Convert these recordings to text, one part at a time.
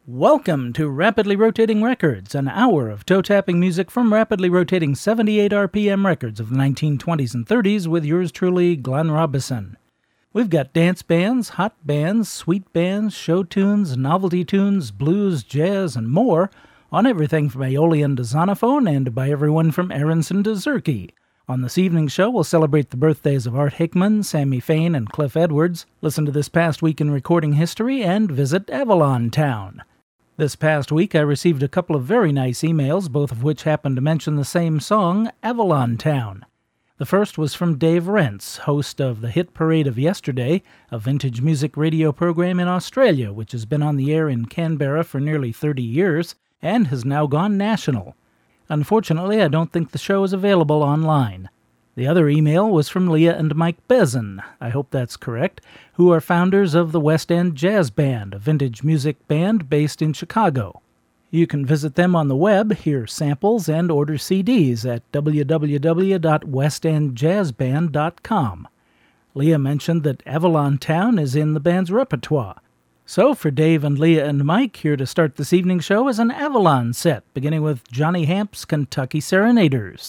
Welcome to Rapidly Rotating Records, an hour of toe-tapping music from rapidly rotating 78 RPM records of the 1920s and 30s with yours truly, Glenn Robison. We've got dance bands, hot bands, sweet bands, show tunes, novelty tunes, blues, jazz, and more on everything from Aeolian to Zonophone and by everyone from Aronson to Zerke. On this evening's show, we'll celebrate the birthdays of Art Hickman, Sammy Fain, and Cliff Edwards, listen to this past week in recording history, and visit Avalon Town. This past week, I received a couple of very nice emails, both of which happened to mention the same song, Avalon Town. The first was from Dave Rentz, host of the Hit Parade of Yesterday, a vintage music radio program in Australia, which has been on the air in Canberra for nearly 30 years, and has now gone national. Unfortunately, I don't think the show is available online. The other email was from Leah and Mike Bezin, I hope that's correct, who are founders of the West End Jazz Band, a vintage music band based in Chicago. You can visit them on the web, hear samples, and order CDs at www.westendjazzband.com. Leah mentioned that Avalon Town is in the band's repertoire. So for Dave and Leah and Mike, here to start this evening's show is an Avalon set, beginning with Johnny Hamp's Kentucky Serenaders.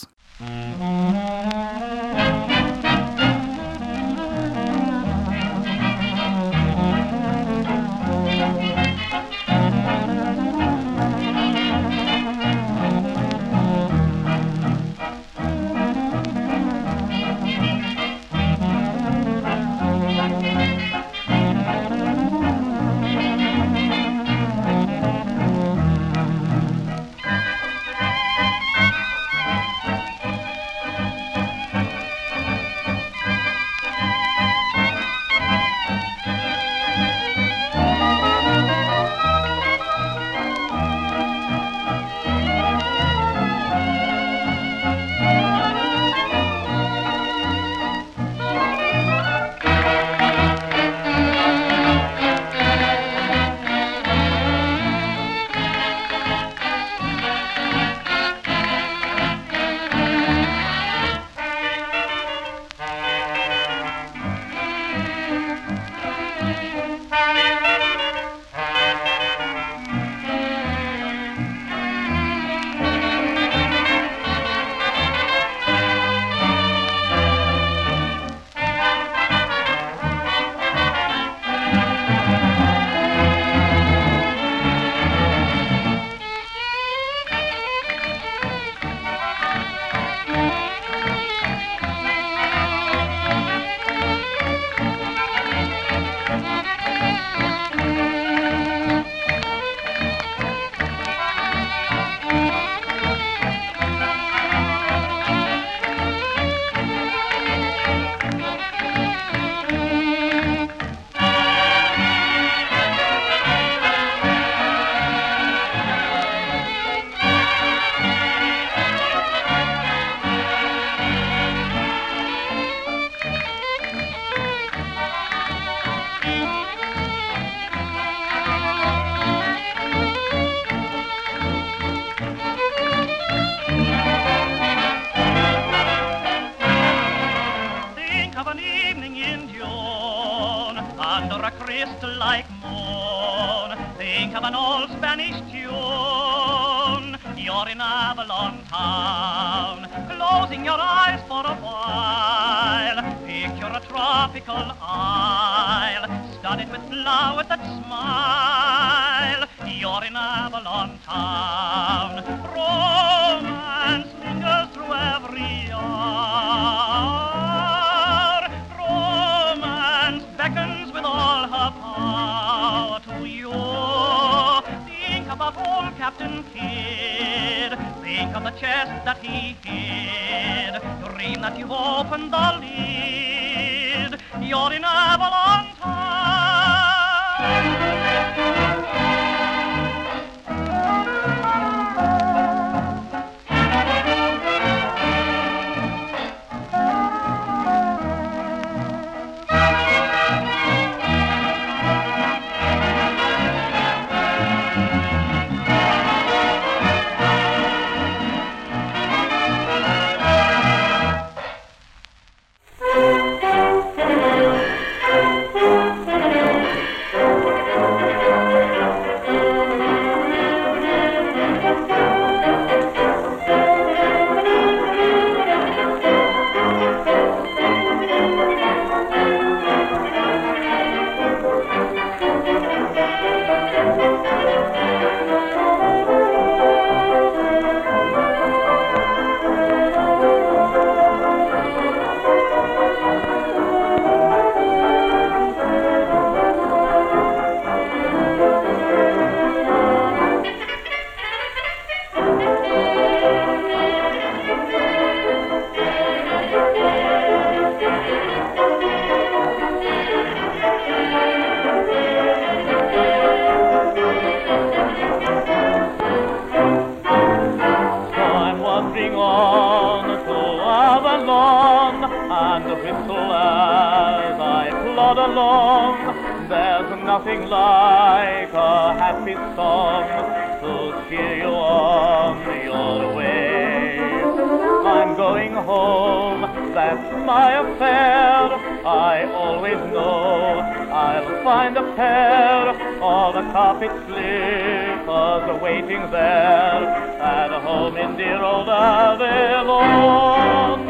nothing like a happy song to cheer you on your way. I'm going home, that's my affair. I always know I'll find a pair of carpet slippers waiting there at home in dear old Avallon.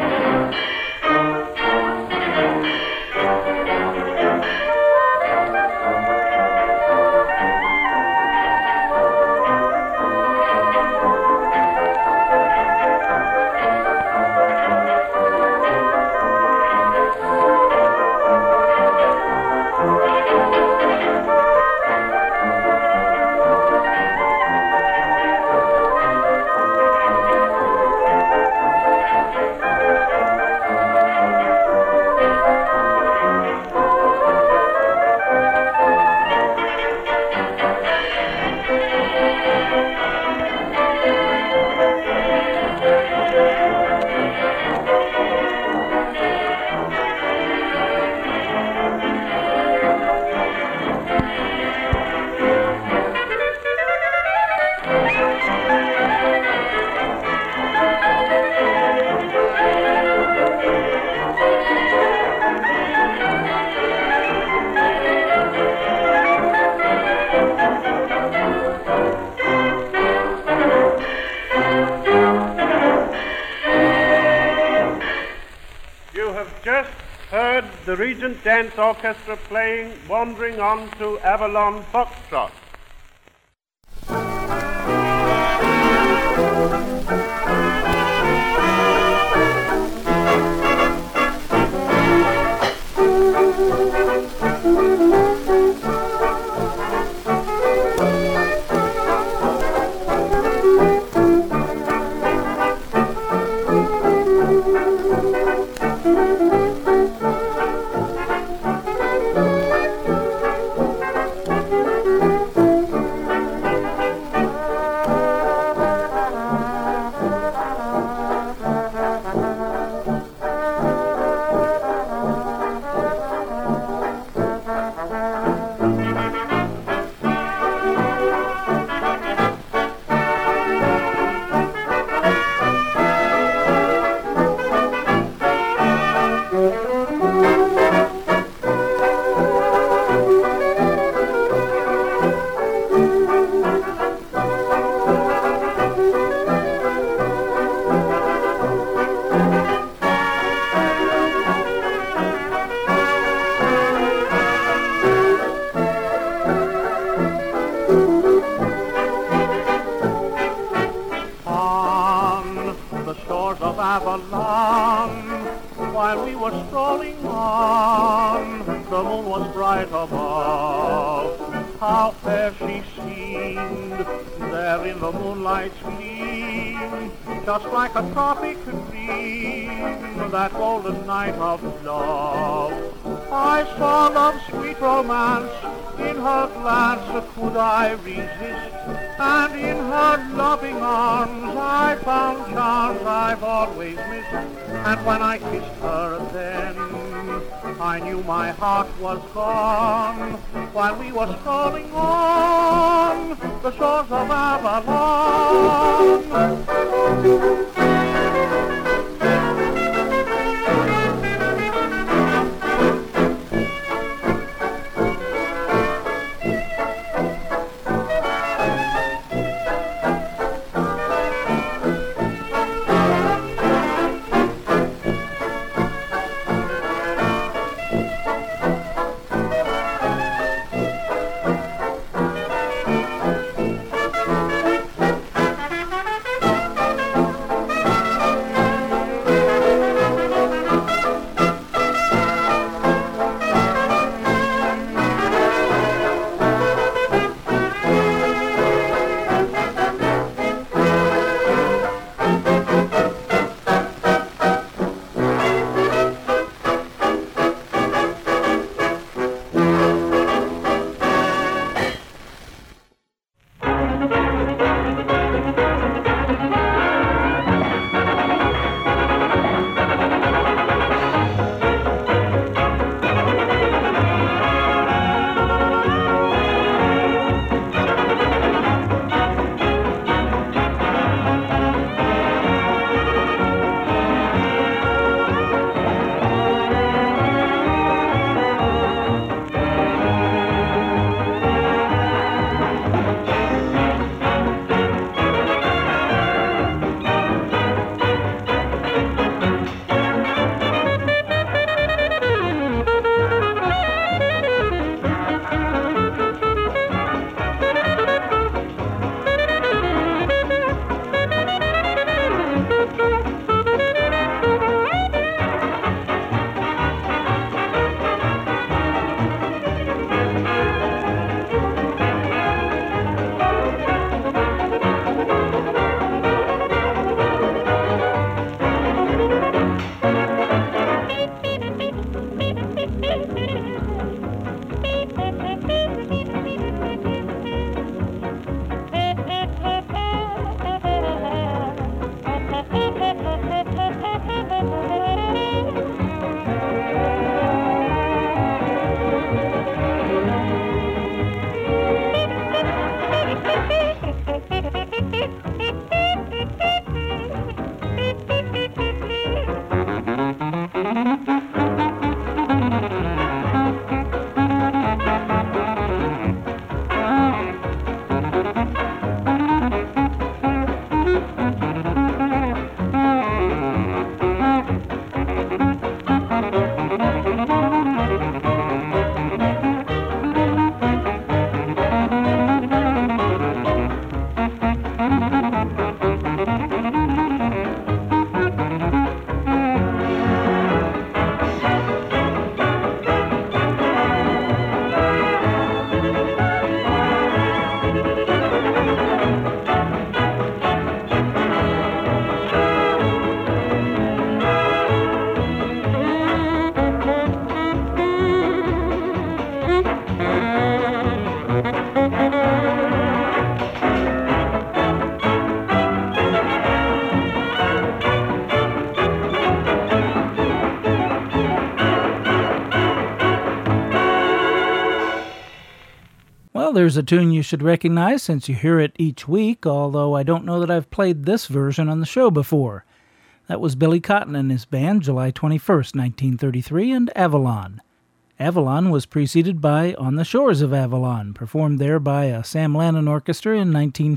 The Regent Dance Orchestra playing Wandering On to Avalon Foxtrot. While we were strolling on, the moon was bright above. How fair she seemed there in the moonlight's gleam, just like a tropic dream, that golden night of love. I saw love's sweet romance in her glance, could I resist? And in her loving arms I found charms I've always missed. And when I kissed her then, I knew my heart was gone, while we were strolling on the shores of Avalon. Well, there's a tune you should recognize since you hear it each week, although I don't know that I've played this version on the show before. That was Billy Cotton and his band, July 21st, 1933, and Avalon. Avalon was preceded by On the Shores of Avalon, performed there by a Sam Lannon orchestra in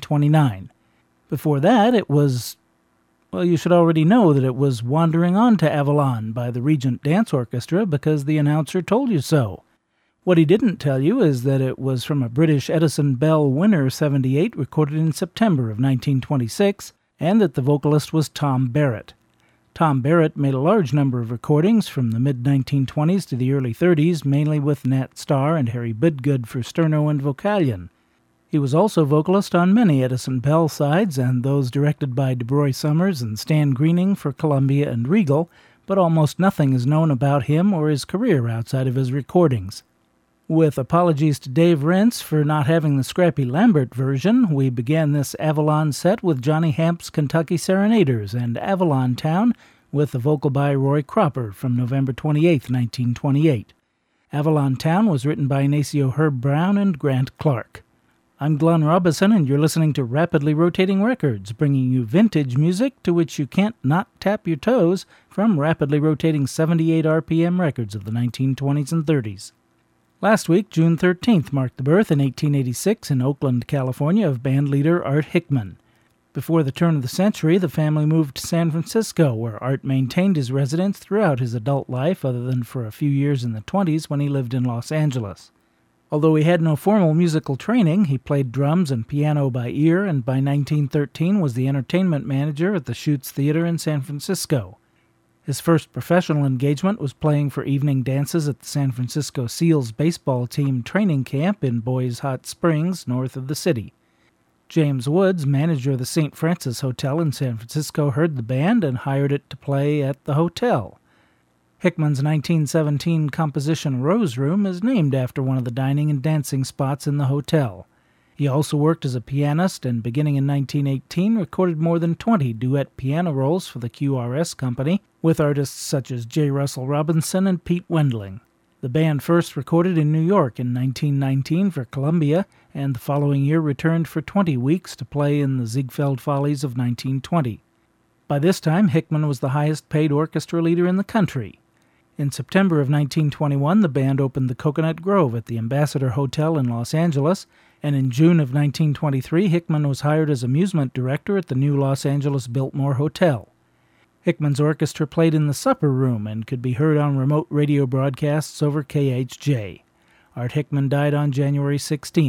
1929. Before that, it was, well, you should already know that it was Wandering On to Avalon by the Regent Dance Orchestra because the announcer told you so. What he didn't tell you is that it was from a British Edison Bell Winner 78 recorded in September of 1926, and that the vocalist was Tom Barrett. Tom Barrett made a large number of recordings from the mid-1920s to the early 30s, mainly with Nat Starr and Harry Bidgood for Sterno and Vocalion. He was also vocalist on many Edison Bell sides and those directed by DeBroy Summers and Stan Greening for Columbia and Regal, but almost nothing is known about him or his career outside of his recordings. With apologies to Dave Rentz for not having the Scrappy Lambert version, we began this Avalon set with Johnny Hamp's Kentucky Serenaders and Avalon Town with a vocal by Roy Cropper from November 28, 1928. Avalon Town was written by Inacio Herb Brown and Grant Clark. I'm Glenn Robison, and you're listening to Rapidly Rotating Records, bringing you vintage music to which you can't not tap your toes from rapidly rotating 78 RPM records of the 1920s and 30s. Last week, June 13th, marked the birth in 1886 in Oakland, California, of bandleader Art Hickman. Before the turn of the century, the family moved to San Francisco, where Art maintained his residence throughout his adult life, other than for a few years in the 20s when he lived in Los Angeles. Although he had no formal musical training, he played drums and piano by ear, and by 1913 was the entertainment manager at the Schutz Theater in San Francisco. His first professional engagement was playing for evening dances at the San Francisco Seals baseball team training camp in Boys Hot Springs, north of the city. James Woods, manager of the St. Francis Hotel in San Francisco, heard the band and hired it to play at the hotel. Hickman's 1917 composition Rose Room is named after one of the dining and dancing spots in the hotel. He also worked as a pianist and, beginning in 1918, recorded more than 20 duet piano rolls for the QRS Company with artists such as J. Russell Robinson and Pete Wendling. The band first recorded in New York in 1919 for Columbia, and the following year returned for 20 weeks to play in the Ziegfeld Follies of 1920. By this time, Hickman was the highest-paid orchestra leader in the country. In September of 1921, the band opened the Coconut Grove at the Ambassador Hotel in Los Angeles, and in June of 1923, Hickman was hired as amusement director at the new Los Angeles Biltmore Hotel. Hickman's orchestra played in the supper room and could be heard on remote radio broadcasts over KHJ. Art Hickman died on January 16,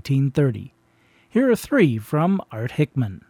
1930. Here are three from Art Hickman.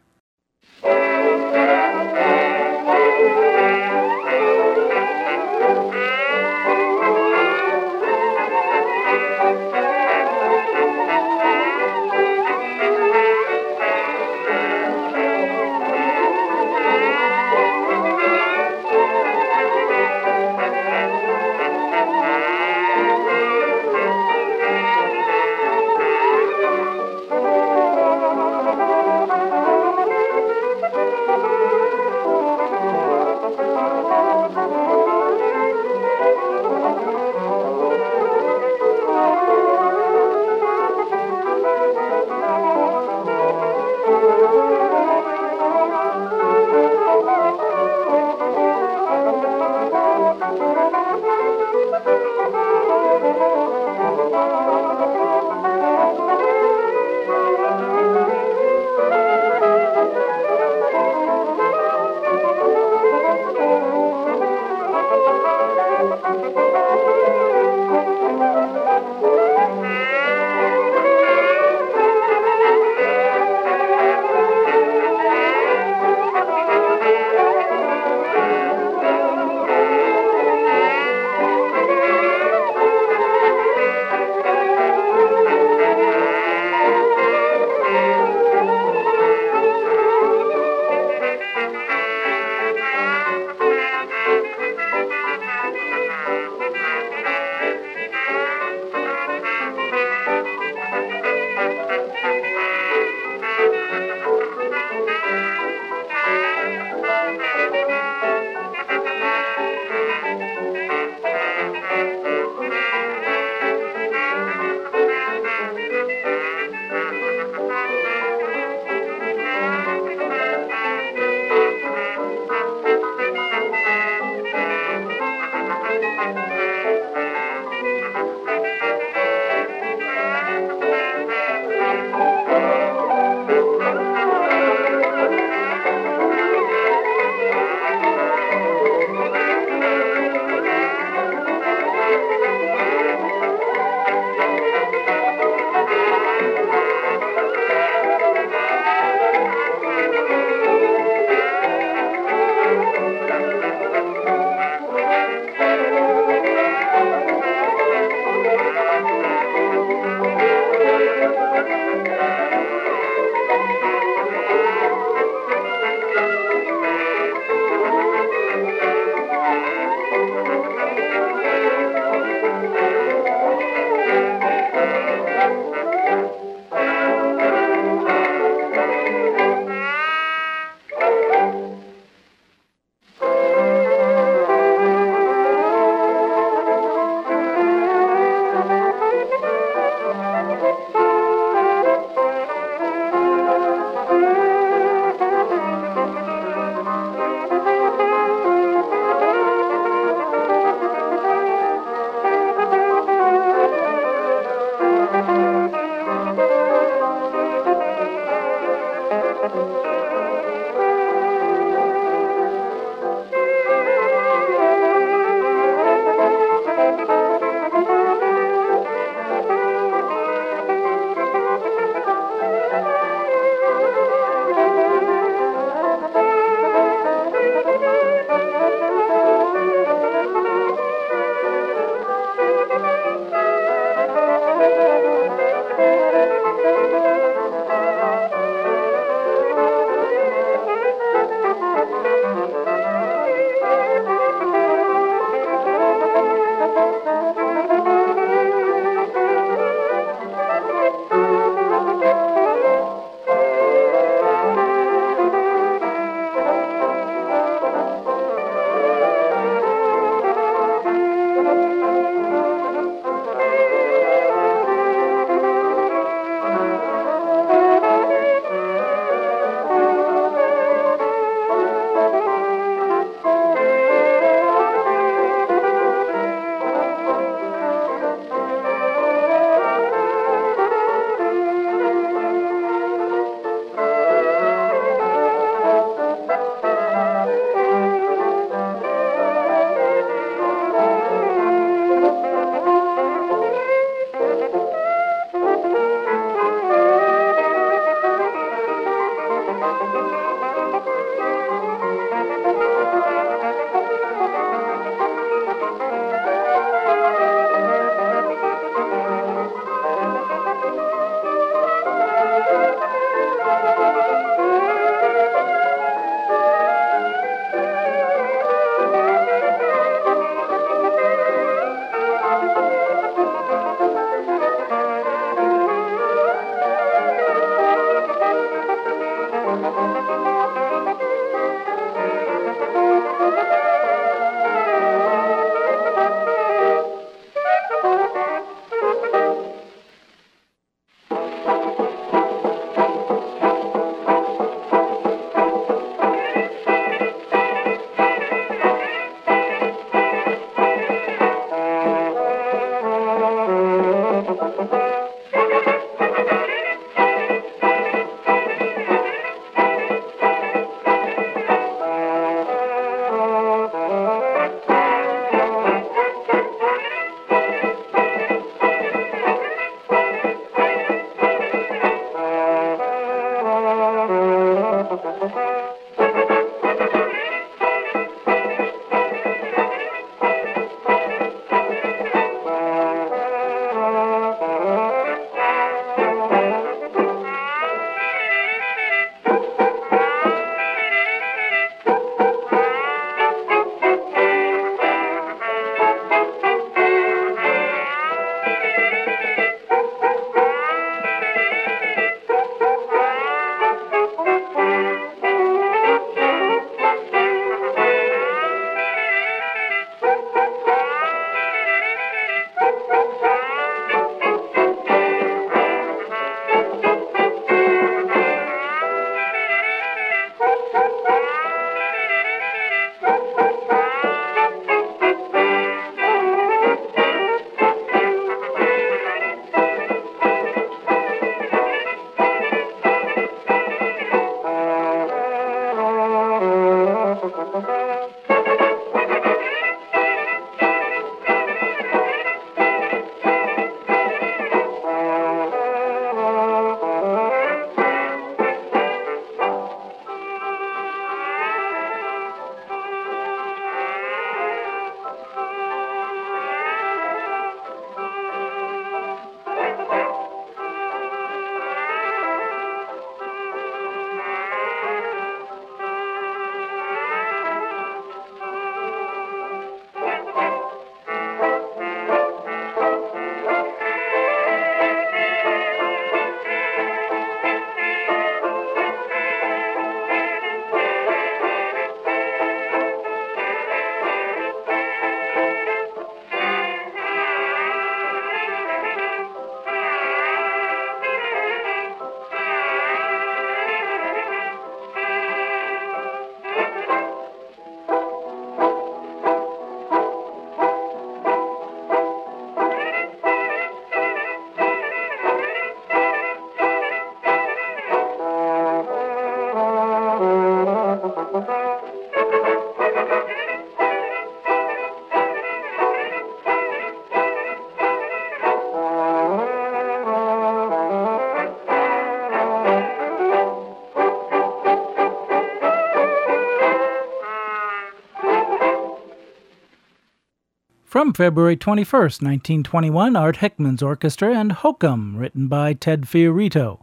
From February 21st, 1921, Art Hickman's Orchestra and Hokum, written by Ted Fiorito.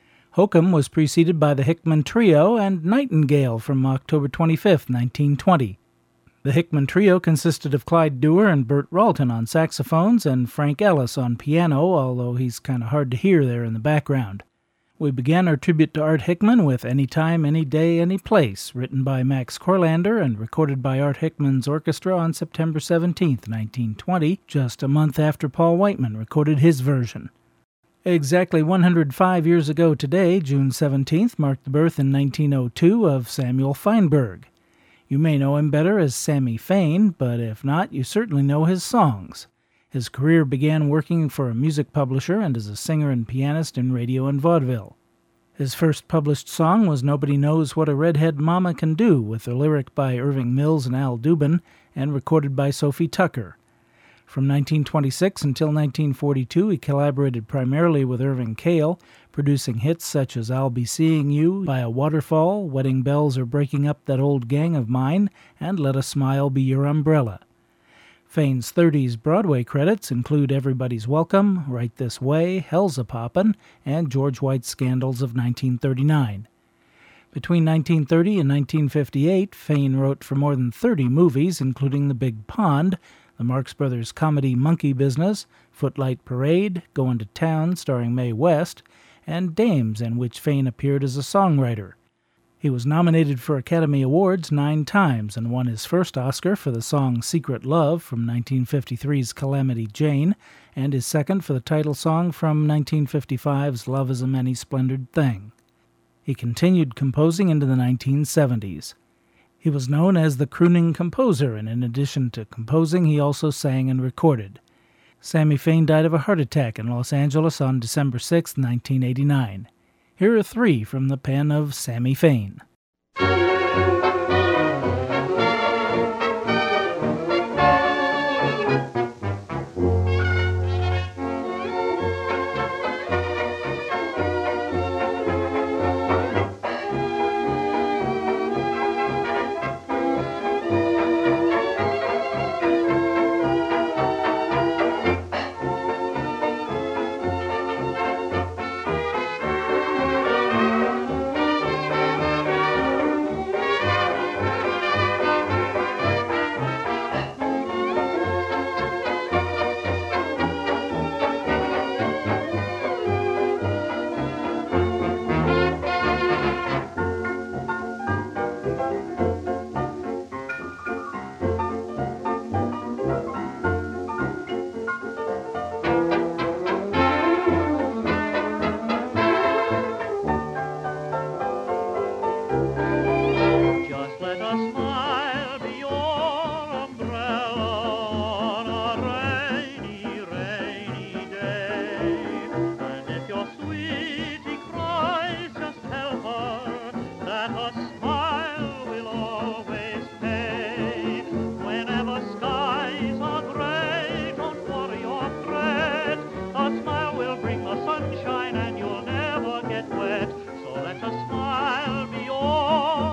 Hokum was preceded by the Hickman Trio and Nightingale from October 25th, 1920. The Hickman Trio consisted of Clyde Dewar and Burt Ralton on saxophones and Frank Ellis on piano, although he's kind of hard to hear there in the background. We began our tribute to Art Hickman with Anytime, Any Day, Any Place, written by Max Corlander and recorded by Art Hickman's Orchestra on September 17, 1920, just a month after Paul Whiteman recorded his version. Exactly 105 years ago today, June 17th, marked the birth in 1902 of Samuel Feinberg. You may know him better as Sammy Fain, but if not, you certainly know his songs. His career began working for a music publisher and as a singer and pianist in radio and vaudeville. His first published song was Nobody Knows What a Redhead Mama Can Do, with a lyric by Irving Mills and Al Dubin, and recorded by Sophie Tucker. From 1926 until 1942, he collaborated primarily with Irving Kale, producing hits such as I'll Be Seeing You, By a Waterfall, Wedding Bells Are Breaking Up That Old Gang of Mine, and Let a Smile Be Your Umbrella. Fain's 30s Broadway credits include Everybody's Welcome, Right This Way, Hell's a Poppin', and George White's Scandals of 1939. Between 1930 and 1958, Fain wrote for more than 30 movies, including The Big Pond, the Marx Brothers comedy Monkey Business, Footlight Parade, Goin' to Town starring Mae West, and Dames, in which Fain appeared as a songwriter. He was nominated for Academy Awards 9 times and won his first Oscar for the song Secret Love from 1953's Calamity Jane, and his second for the title song from 1955's Love is a Many Splendored Thing. He continued composing into the 1970s. He was known as the crooning composer, and in addition to composing, he also sang and recorded. Sammy Fain died of a heart attack in Los Angeles on December 6, 1989. Here are 3 from the pen of Sammy Fain. sunshine and you'll never get wet. So let a smile be all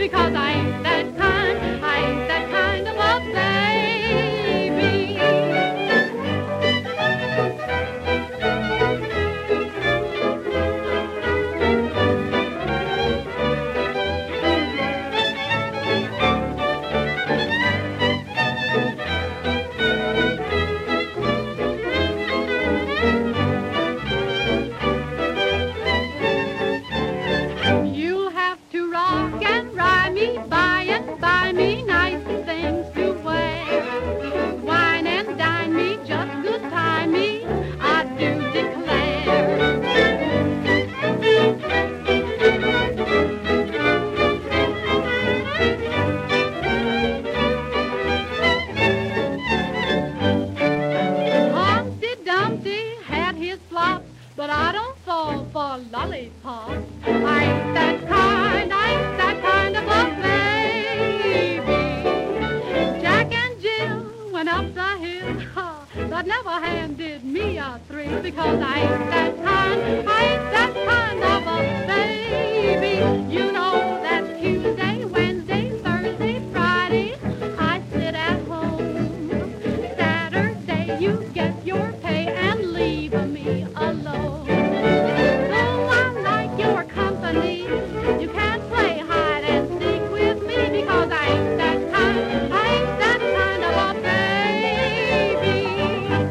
because I ain't that kind. I ain't that kind of a baby. You'll have to rock and ride me, buy me nice things to wear. Wine and dine me, just good time me, I do declare. Humpty Dumpty had his flops, but I don't fall for lollipops. I ain't that kind of a baby. Jack and Jill went up the hill, but never handed me a thrill because I ain't that kind of a baby. You know that's Tuesday, Wednesday, Thursday, Friday, I sit at home. Saturday you get your pay and leave me alone. Though I like your company, you can't play hide and seek with me because I ain't that kind of a baby.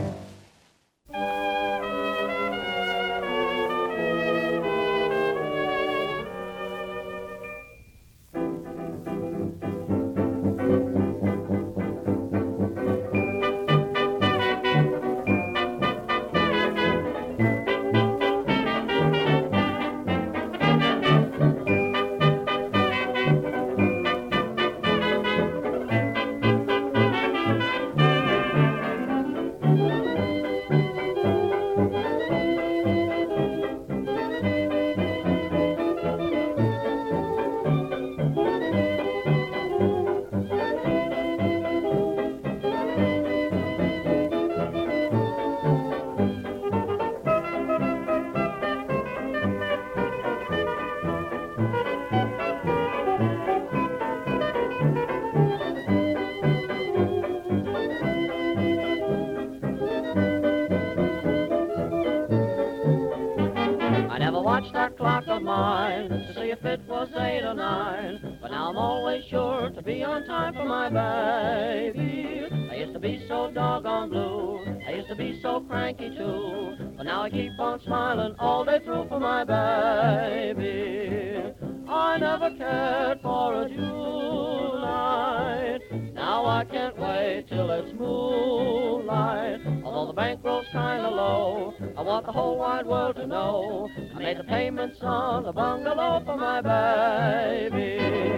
I never watched that clock of mine to see if it was 8 or 9, but now I'm always sure to be on time for my baby. I used to be so doggone blue, I used to be so cranky too, but now I keep on smiling all day through for my baby. I never cared for a June night, now I can't wait till it's moonlight. Although the bankroll's kinda low, I want the whole wide world to know I made the payments on a bungalow for my baby.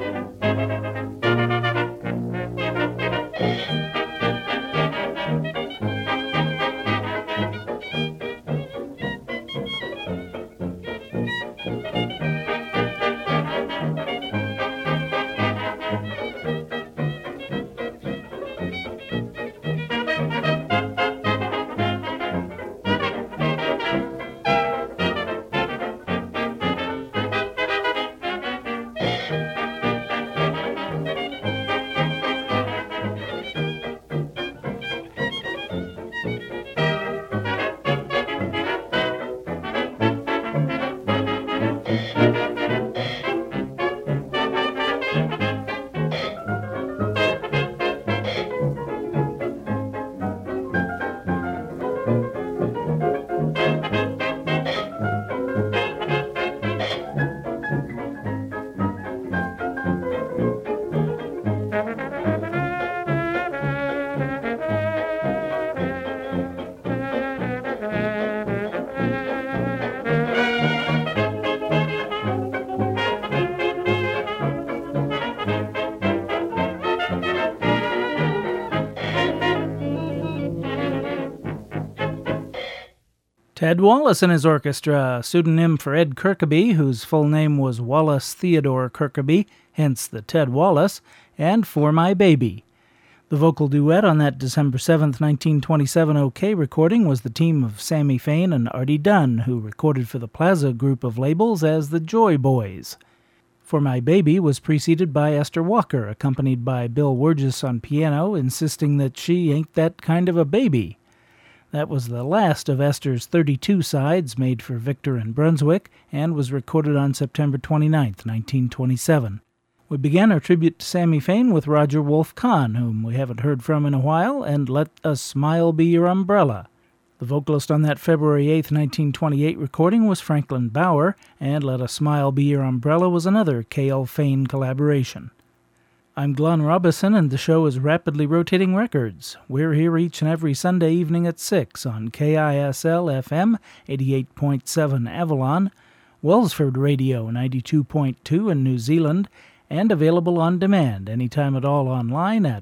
Ted Wallace and his orchestra, a pseudonym for Ed Kirkaby, whose full name was Wallace Theodore Kirkaby, hence the Ted Wallace, and For My Baby. The vocal duet on that December 7, 1927 OK recording was the team of Sammy Fain and Artie Dunn, who recorded for the Plaza group of labels as the Joy Boys. For My Baby was preceded by Esther Walker, accompanied by Bill Wurgis on piano, insisting that she ain't that kind of a baby. That was the last of Esther's 32 sides made for Victor and Brunswick, and was recorded on September 29, 1927. We began our tribute to Sammy Fain with Roger Wolf Kahn, whom we haven't heard from in a while, and Let a Smile Be Your Umbrella. The vocalist on that February 8, 1928 recording was Franklin Bauer, and Let a Smile Be Your Umbrella was another K.L. Fain collaboration. I'm Glenn Robison, and the show is Rapidly Rotating Records. We're here each and every Sunday evening at 6 on KISL-FM 88.7 Avalon, Wellsford Radio 92.2 in New Zealand, and available on demand anytime at all online at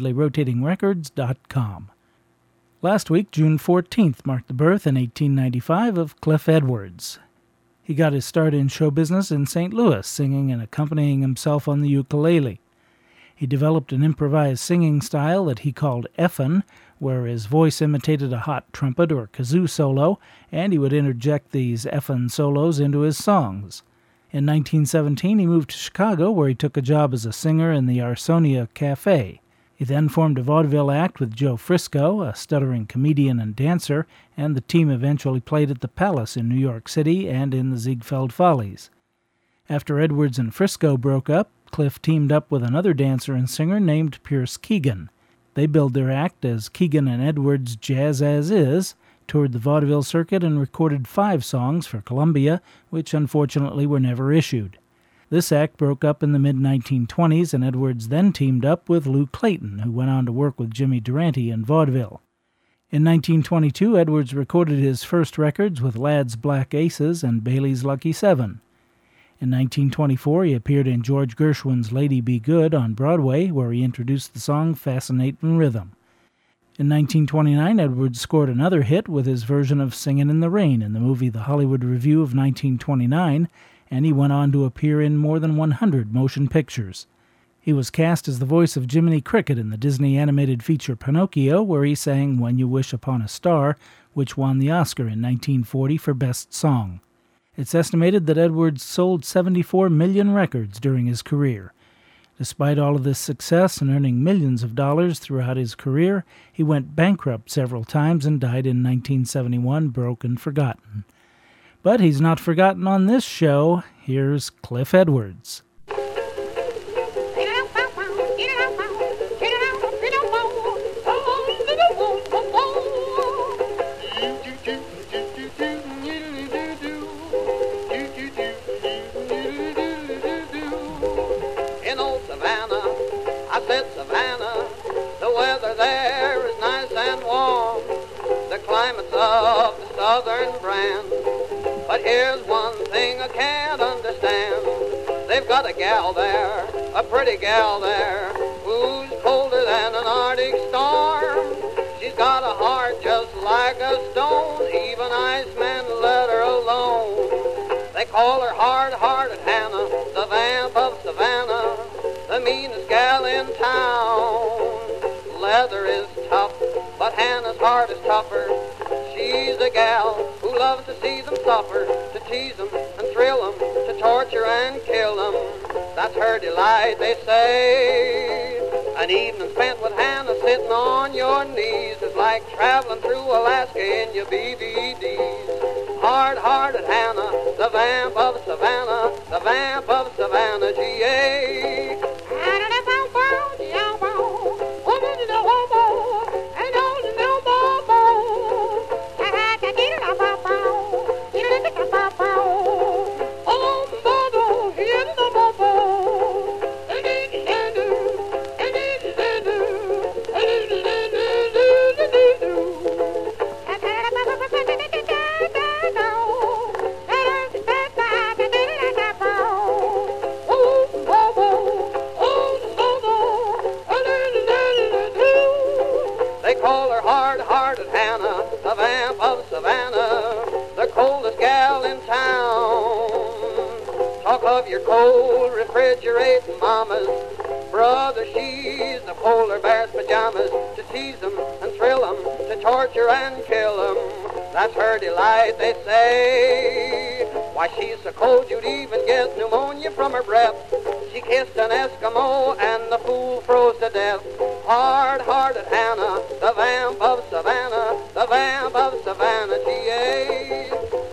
rapidlyrotatingrecords.com. Last week, June 14th, marked the birth in 1895 of Cliff Edwards. He got his start in show business in St. Louis, singing and accompanying himself on the ukulele. He developed an improvised singing style that he called Effin', where his voice imitated a hot trumpet or kazoo solo, and he would interject these Effin' solos into his songs. In 1917, he moved to Chicago, where he took a job as a singer in the Arsonia Cafe. He then formed a vaudeville act with Joe Frisco, a stuttering comedian and dancer, and the team eventually played at the Palace in New York City and in the Ziegfeld Follies. After Edwards and Frisco broke up, Cliff teamed up with another dancer and singer named Pierce Keegan. They billed their act as Keegan and Edwards Jazz As Is, toured the vaudeville circuit, and recorded 5 songs for Columbia, which unfortunately were never issued. This act broke up in the mid-1920s, and Edwards then teamed up with Lou Clayton, who went on to work with Jimmy Durante in vaudeville. In 1922, Edwards recorded his first records with Ladd's Black Aces and Bailey's Lucky Seven. In 1924, he appeared in George Gershwin's Lady Be Good on Broadway, where he introduced the song Fascinatin' Rhythm. In 1929, Edwards scored another hit with his version of Singin' in the Rain in the movie The Hollywood Review of 1929, and he went on to appear in more than 100 motion pictures. He was cast as the voice of Jiminy Cricket in the Disney animated feature Pinocchio, where he sang When You Wish Upon a Star, which won the Oscar in 1940 for Best Song. It's estimated that Edwards sold 74 million records during his career. Despite all of this success and earning millions of dollars throughout his career, he went bankrupt several times and died in 1971, broke and forgotten. But he's not forgotten on this show. Here's Cliff Edwards. In old Savannah, I said Savannah, the weather there is nice and warm. The climate's of the southern brand. But here's one thing I can't understand. They've got a gal there, a pretty gal there, who's colder than an Arctic storm. She's got a heart just like a stone, even Iceman let her alone. They call her hard-hearted Hannah, the vamp of Savannah, the meanest gal in town. Leather is tough, but Hannah's heart is tougher. She's a gal who loves to see them suffer, to tease them and thrill them, to torture and kill them. That's her delight, they say. An evening spent with Hannah sitting on your knees is like traveling through Alaska in your BVDs. Hard-hearted Hannah, the vamp of Savannah, the vamp of Savannah, G.A. Your cold refrigerating mamas, brother, she's the polar bear's pajamas, to tease them and thrill them, to torture and kill them. That's her delight, they say. Why, she's so cold you'd even get pneumonia from her breath. She kissed an Eskimo and the fool froze to death. Hard-hearted Hannah, the vamp of Savannah, the vamp of Savannah, G.A.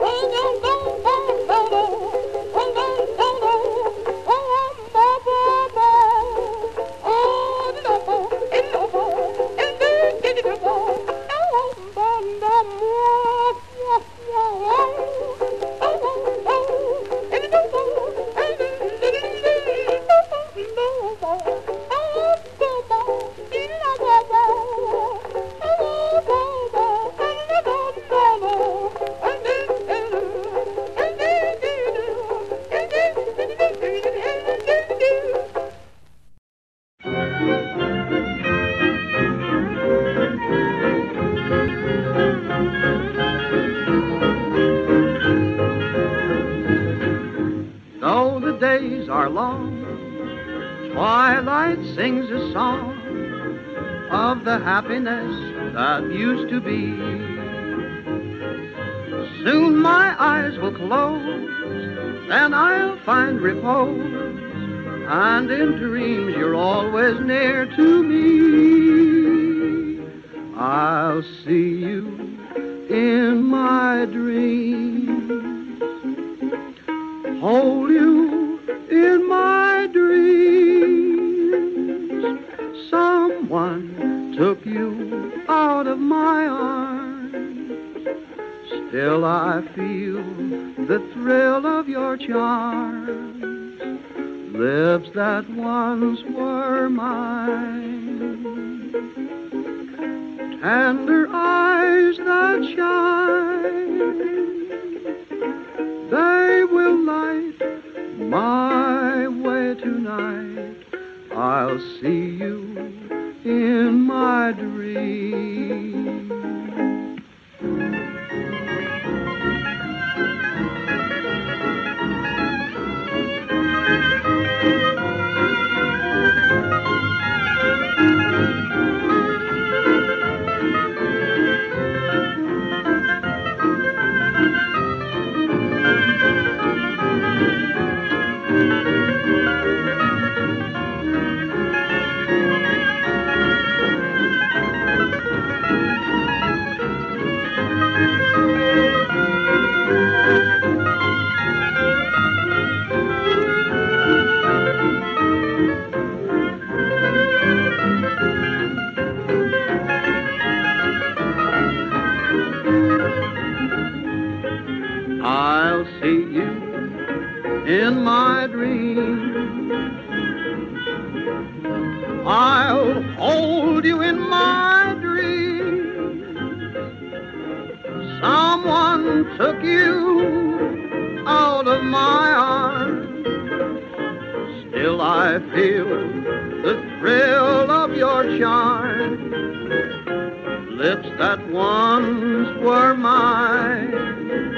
Though the days are long, twilight sings a song of the happiness that used to be. Soon my eyes will close, then I'll find repose, and in dreams you're always near to me. I'll see you in my dreams, hold you in my dreams. Someone took you out of my arms. Still I feel the thrill of your charms, lips that once were mine, tender eyes that shine. They will light my way tonight. I'll see you in my dreams. I'll see you in my dreams. I'll hold you in my dreams. Someone took you out of my arms. Still I feel the thrill of your charm, lips that once were mine,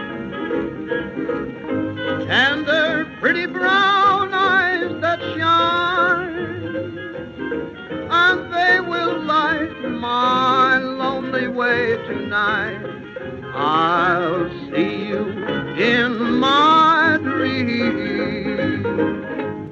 tender, pretty brown eyes that shine, and they will light my lonely way tonight. I'll see you in my dreams.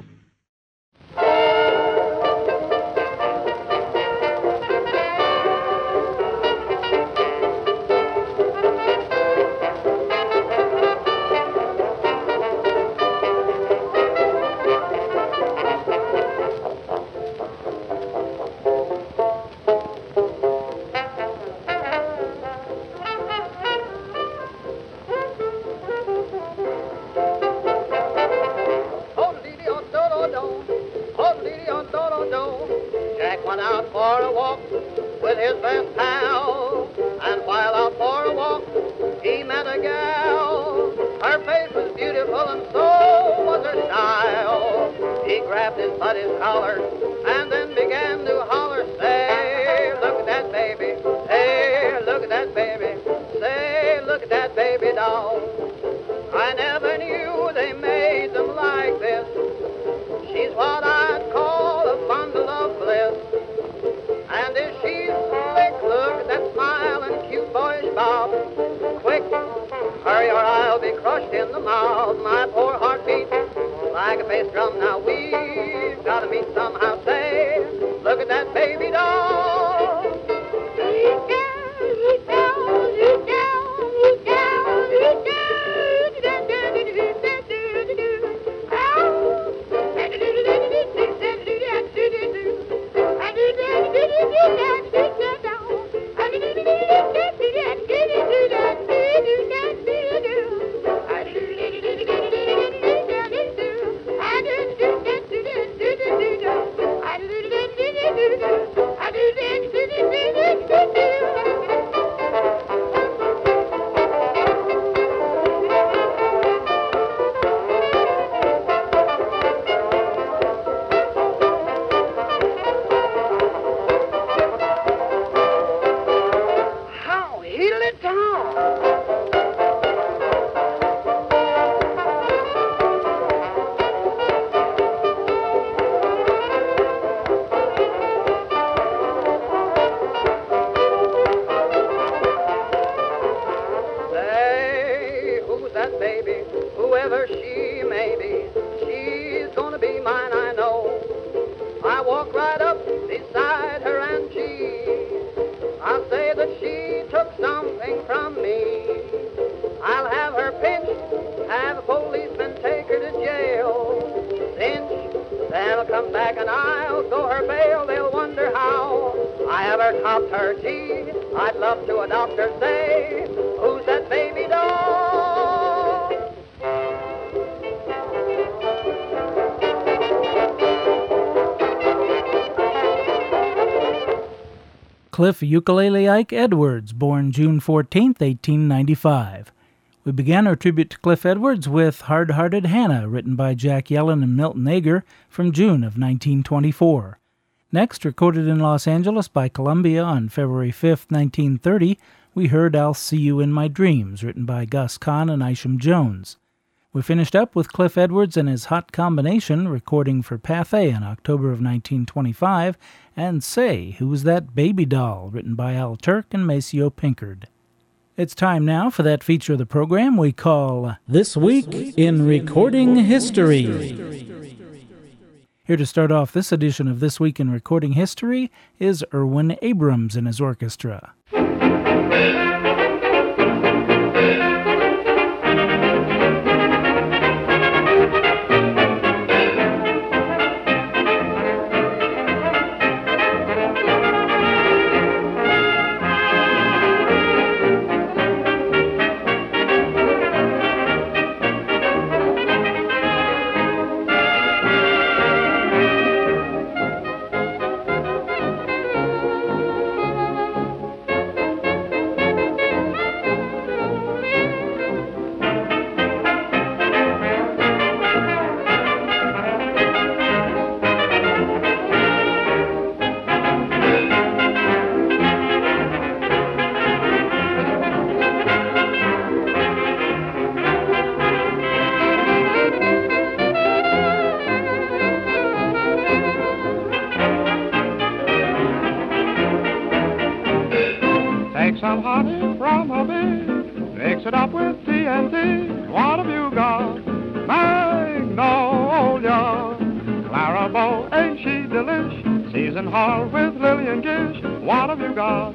Jack went out for a walk with his best pal, and while out for a walk, he met a gal. Her face was beautiful and so was her style. He grabbed his buddy's collar and then began to holler, say, look at that baby, hey, look at that baby, say, look at that baby doll. I never knew they made them like this. She's what I'd call a bundle of bliss. And if she's slick, look at that smile and cute boyish bob. Quick, hurry or I'll be crushed in the mouth. walk right up beside her and I'll say that she took something from me. I'll have her pinched, have a policeman take her to jail. Cinch, then I'll come back and I'll go her bail. They'll wonder how I ever topped her. Gee, I'd love to a doctor say, who's that baby doll? Cliff Ukulele Ike Edwards, born June 14, 1895. We began our tribute to Cliff Edwards with Hard-Hearted Hannah, written by Jack Yellen and Milton Ager, from June of 1924. Next, recorded in Los Angeles by Columbia on February 5, 1930, we heard I'll See You in My Dreams, written by Gus Kahn and Isham Jones. We finished up with Cliff Edwards and his Hot Combination, recording for Pathé in October of 1925, and Say, Who's That Baby Doll, written by Al Turk and Maceo Pinkard. It's time now for that feature of the program we call This Week in Recording History. Here to start off this edition of This Week in Recording History is Erwin Abrams and his orchestra. Some honey from a bee, mix it up with TNT. What have you got? Magnolia. Clarabelle, ain't she delish? Seasoned hard with lily and gish. What have you got?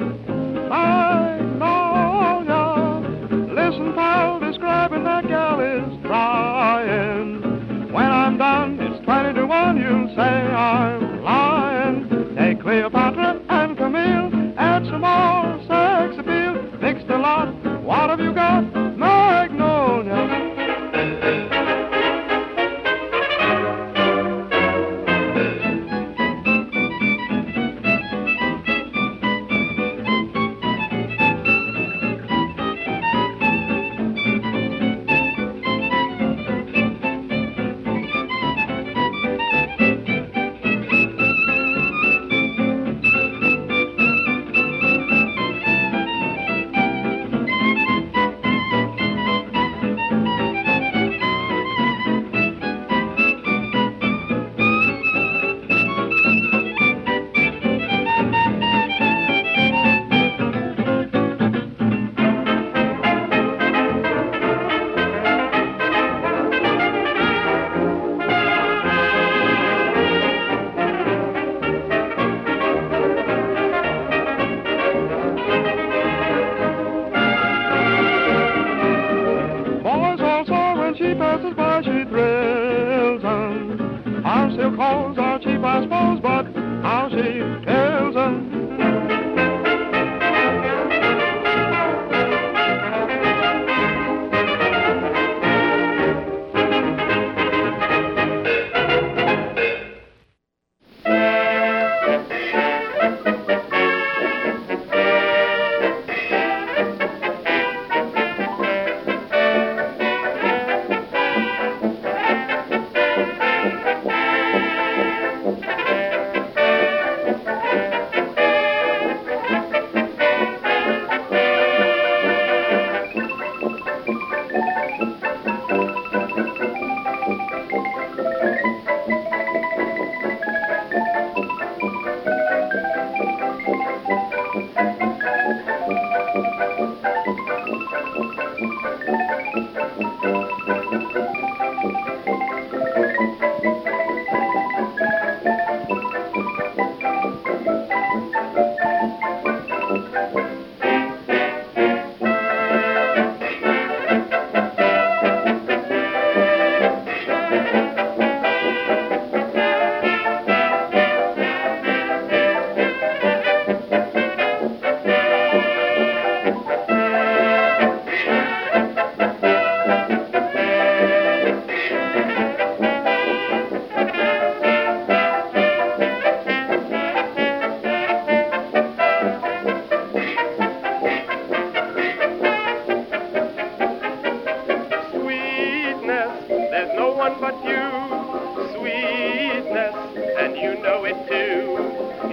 Magnolia. Listen, pal, describing that gal is trying. When I'm done, it's 20 to 1, you'll say I'm lying. Take Cleopatra and Camille, add some more sex appeal, mixed a lot. What have you got? Magnolia.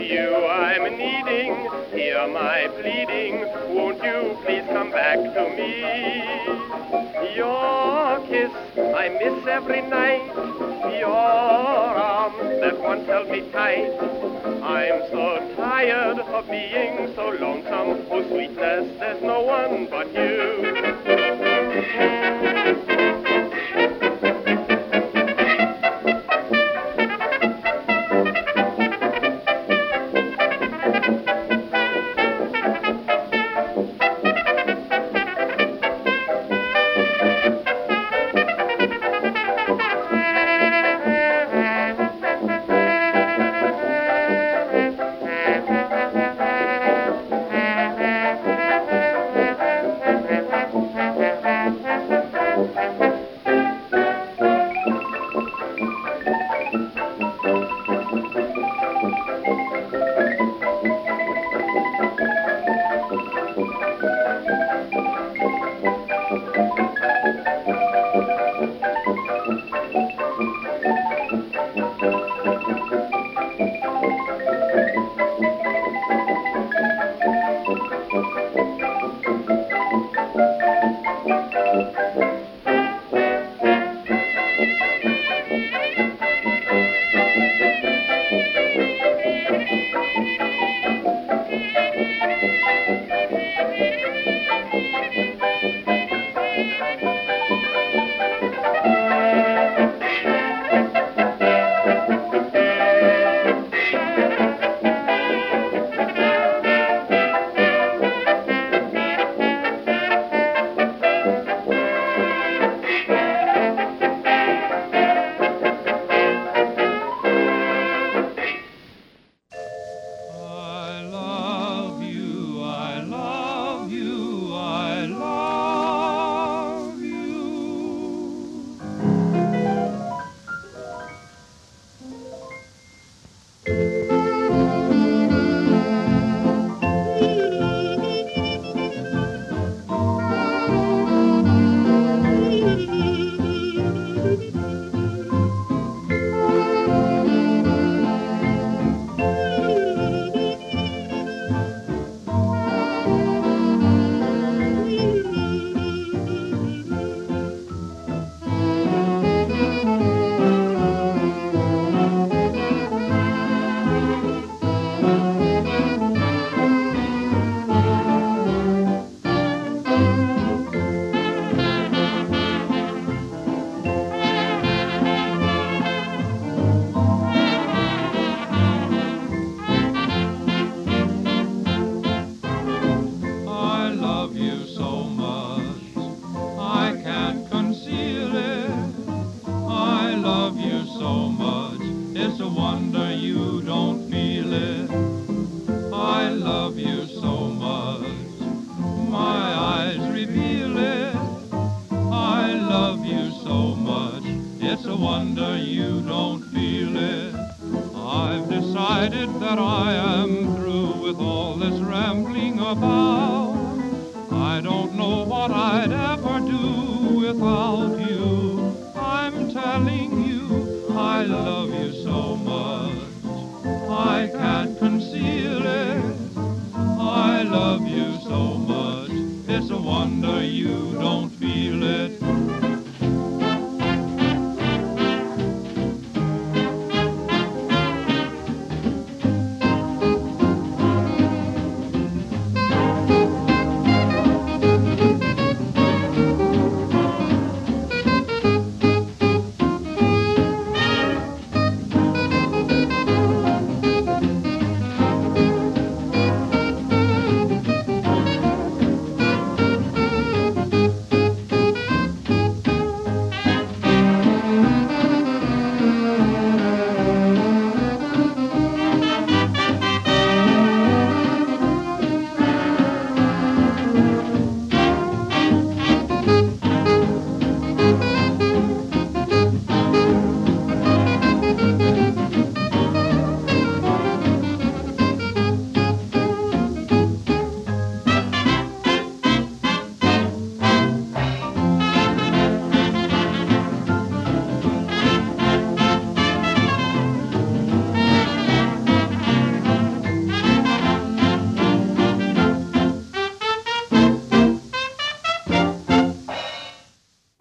you I'm needing. Hear my pleading. Won't you please come back to me? Your kiss I miss every night. Your arms that once held me tight. I'm so tired of being so lonesome. Oh, sweetness, there's no one but you.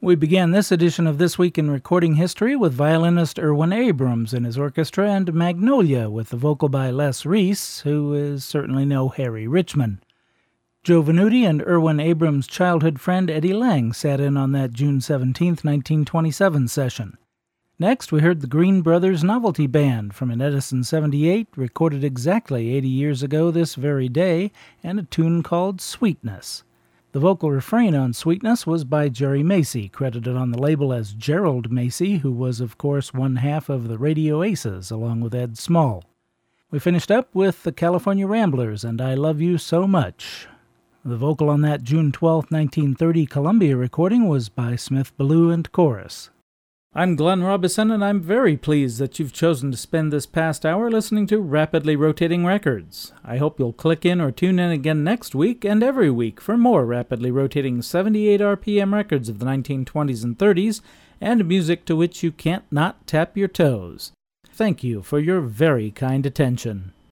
We began this edition of This Week in Recording History with violinist Erwin Abrams and his orchestra, and Magnolia with the vocal by Les Reese, who is certainly no Harry Richman. Joe Venuti and Erwin Abrams' childhood friend Eddie Lang sat in on that June 17, 1927 session. Next, we heard the Green Brothers Novelty Band from an Edison 78, recorded exactly 80 years ago this very day, and a tune called Sweetness. The vocal refrain on Sweetness was by Jerry Macy, credited on the label as Gerald Macy, who was, of course, one half of the Radio Aces, along with Ed Small. We finished up with the California Ramblers and I Love You So Much. The vocal on that June 12, 1930 Columbia recording was by Smith Ballou and Chorus. I'm Glenn Robison, and I'm very pleased that you've chosen to spend this past hour listening to Rapidly Rotating Records. I hope you'll click in or tune in again next week and every week for more rapidly rotating 78 RPM records of the 1920s and 30s and music to which you can't not tap your toes. Thank you for your very kind attention.